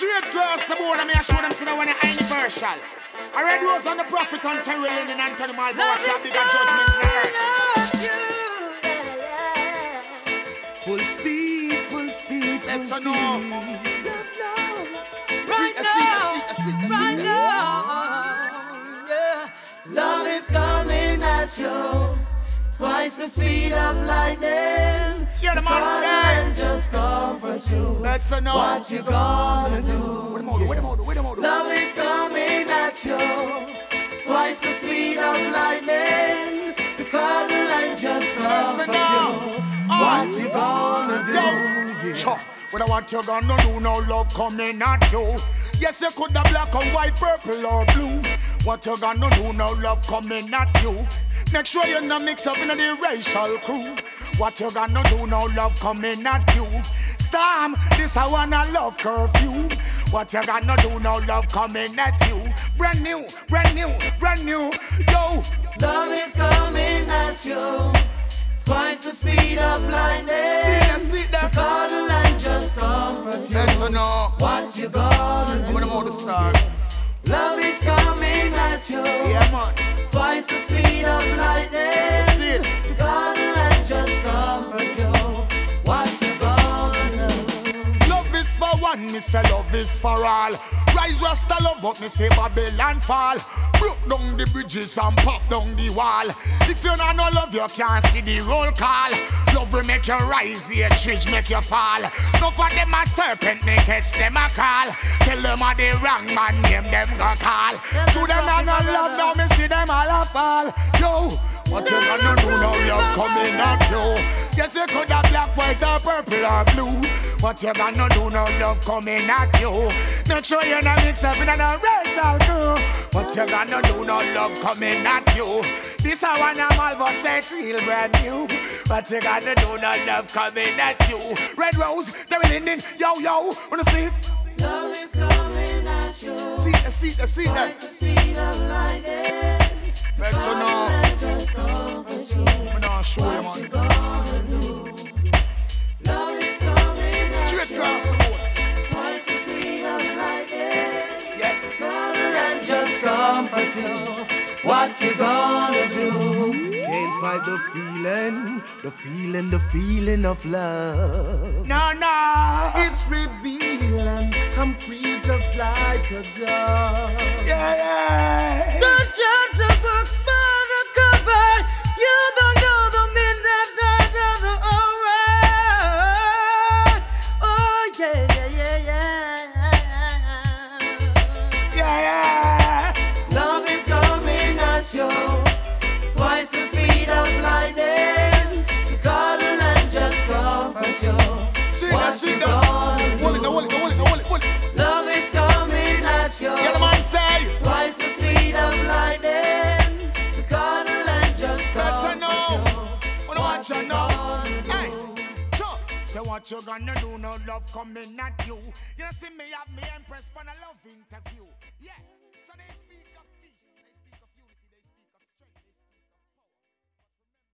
Straight across the board, I may show them so that when you're universal. I read those on the prophet on Terry Lynn and Anthony Malvo. Watch out, they got judgment in the earth. Full speed, full speed, full speed. Right now, yeah. Love is coming at you. Twice the speed of lightning. You're the man say. Just comfort you. Better know what you gonna do. Love is coming at you. Twice the speed of lightning. To cuddle and just comfort you. What you gonna do? Yeah. What I want you gonna do, no love coming at you. Yes, you could have black or white, purple or blue. What you gonna do, no love coming at you. Make sure you not mix up in the racial crew. What you gonna do, no love coming at you. Storm, this I wanna love curfew. What you gonna do, no love coming at you. Brand new, brand new, brand new. Yo, love is coming at you. Twice the speed of lightning. See that. To cuddle and just comfort you. Better know what you gonna do. When I'm on the start. Love is coming at you. Yeah, man. Twice the speed of lightning. See it. To cuddle and just comfort you. What you gonna do? Love is for one, me say love is for all. Rise Rasta love, but me say Babylon fall. Broke down the bridges and pop down the wall. If you not no love, you can't see the roll call. Love will make you rise, the trees make you fall. No for them a serpent, make catch them a call. Tell them a the wrong man, name them go call. To them not no love, now me see them all a fall. Yo, what you gonna do now, love coming at you. Yes, you could have black, white or purple or blue. What you gonna do now, love coming at you. Make sure you're not mixed up in a racial crew. What you gonna do now, love coming at you. This I wanna Malvo set real brand new. What you gonna do now, love coming at you. Red Rose, Terry Linden, yo yo, wanna see it? Love is coming at you. See that. Twice the speed of lightning. Better know. Just comfort you. I'm gonna show you, What you man. gonna do? Love is coming at Straight you. across the board. Twice the speed of lightning. Yes. Cuddle and just comfort you. What you gonna do? Can't fight the feeling of love. No. It's revealing, I'm free just like a dove. Yeah. Don't judge a book by the cover. You don't know the midnight night of the alright. Oh Yeah. Love is coming at you. Twice the speed of lightning. To cuddle and just comfort you. What you gonna do? Hold it. Love is coming at you. Yeah, the man say. Twice the speed of lightning. To cuddle and just Better know. comfort you. Wanna watch you know. gonna do? Hey, sure. So what you gonna do? No love coming at you. You know, see me have me impressed on a love interview. Yeah. So this.